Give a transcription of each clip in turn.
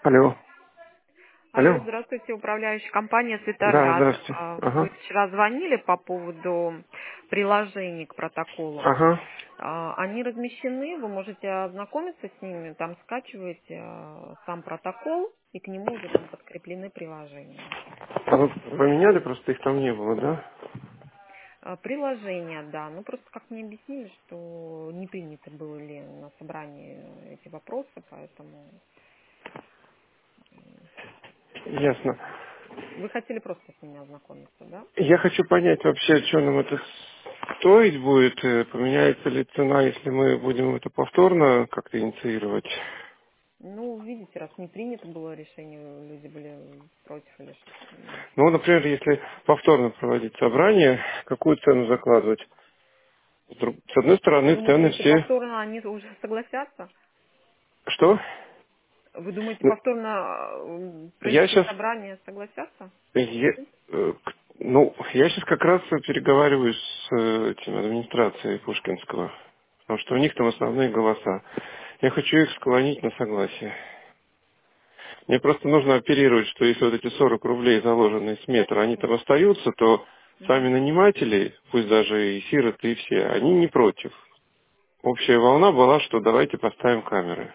Алло. Алло, Алло. здравствуйте, управляющая компания Да, Светорад. здравствуйте. Вы Ага. вчера звонили по поводу приложений к протоколу. Ага. Они размещены, вы можете ознакомиться с ними, там скачиваете сам протокол, и к нему уже там подкреплены приложения. А вы поменяли, просто их там не было, да? Приложения, да, ну просто как мне объяснили, что не принято были на собрании эти вопросы, поэтому Ясно. вы хотели просто с ними ознакомиться, да? Я хочу понять вообще, что нам это стоить будет, поменяется ли цена, если мы будем это повторно как-то инициировать. Ну, видите, раз не принято было решение, люди были против или Ну, например, если повторно проводить собрание, какую цену закладывать? С одной Вы стороны, думаете, цены если все... повторно они уже согласятся? Что? Вы думаете, Ну, повторно я провести сейчас собрание согласятся? Ну, я сейчас как раз переговариваю с этим администрацией Пушкинского, потому что у них там основные голоса. Я хочу их склонить на согласие. Мне просто нужно оперировать, что если вот эти 40 рублей, заложенные с метра, они там остаются, то сами Мгм. наниматели, пусть даже и сироты, и все, они не против. Общая волна была, что давайте поставим камеры.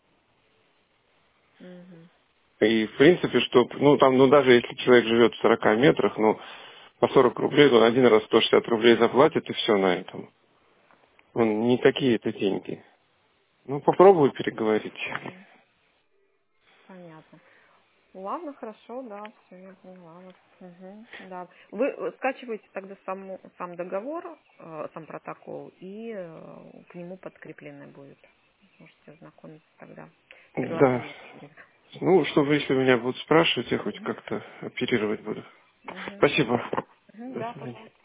Мгм. И в принципе, что, ну там, ну даже если человек живет в 40 метрах, ну по 40 рублей, он один раз 160 рублей заплатит и все на этом. Он не такие это деньги. Ну попробую переговорить. Мгм. Понятно. Ладно, хорошо, да, все, я поняла вас. Мгм. Да. Вы скачиваете тогда сам договор, сам протокол, и к нему подкрепленный будет. Можете ознакомиться тогда. Да. Приложение будет. Ну, чтобы если меня будут спрашивать, я хоть Мгм. как-то оперировать буду. Мгм. Спасибо. Мгм. До Да, свидания. пожалуйста.